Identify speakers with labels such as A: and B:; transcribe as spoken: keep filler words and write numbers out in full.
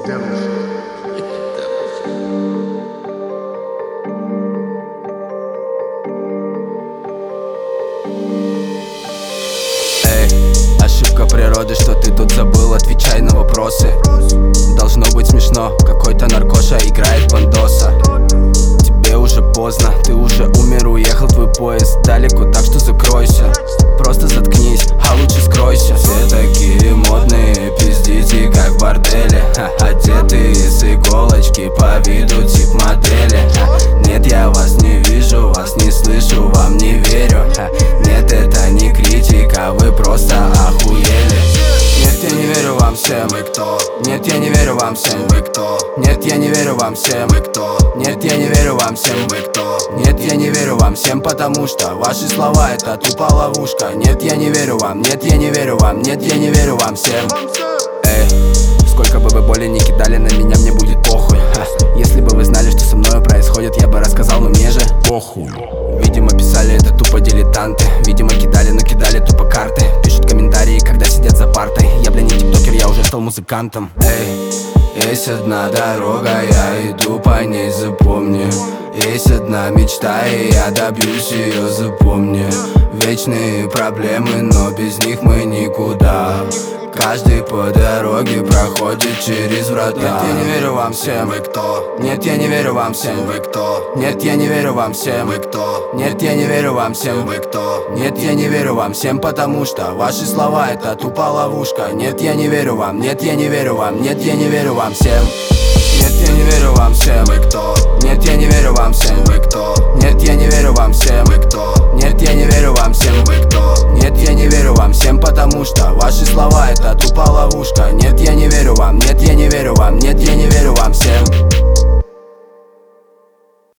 A: Ошибка природы, что ты тут забыл, отвечай на вопросы. Должно быть смешно, какой-то наркоша играет бандоса. Тебе уже поздно, ты уже умер, уехал твой поезд далеко, так что закройся. Просто заткнись, а лучше скройся. Все такие модные, пиздите как в борделе, одеты из иголочки, по виду тип модели. Нет, я вас не вижу, вас не слышу, вам не верю. Нет, это не критика, вы просто охуели. Нет, я не верю вам всем, вы кто? Нет, я не верю вам всем, вы кто? Нет, я не верю вам всем, вы кто? Нет, я не верю вам всем, вы кто? Нет, я не верю вам всем, потому что ваши слова это тупо ловушка. Нет, я не верю вам, нет, я не верю вам, нет, я не верю вам всем. Эй, сколько бы вы боли не кидали на меня, мне будет похуй. Ха, если бы вы знали, что со мною происходит, я бы рассказал, но мне же похуй. Видимо, писали это тупо дилетанты, видимо, кидали, но кидали тупо карты. Пишут комментарии, когда сидят за партой. Я, бля, не тиктокер, я уже стал музыкантом. Эй, есть одна дорога, я иду по ней, запомни. Есть одна мечта, и я добьюсь ее, запомни. Вечные проблемы, но без них мы никуда. Каждый по дороге проходит через врата. Нет, я не верю вам всем, вы кто? Нет, я не верю вам всем, вы кто? Нет, я не верю вам всем, вы кто? Нет, я не верю вам всем, вы кто? Нет, я не верю вам всем, потому что ваши слова это тупо ловушка. Нет, я не верю вам, нет, я не верю вам, нет, я не верю вам всем. Нет, я не верю вам всем, вы кто? Нет, я не верю вам всем, вы кто? Нет, я не верю вам всем, вы кто? Нет, я не верю вам всем, вы кто? Нет, я не верю вам всем, потому что ваши слова это тупо ловушка. Нет, я не верю вам, нет, я не верю вам, нет, я не верю вам всем.